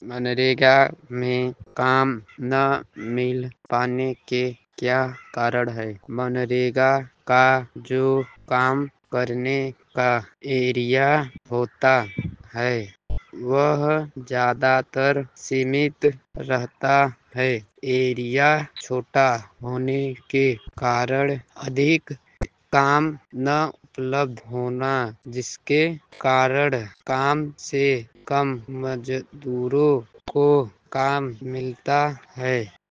मनरेगा में काम न मिल पाने के क्या कारण हैं? मनरेगा का जो काम करने का एरिया होता है वह ज्यादातर सीमित रहता है। एरिया छोटा होने के कारण अधिक काम न उपलब्ध होना, जिसके कारण कम से कम मजदूरों को काम मिलता है।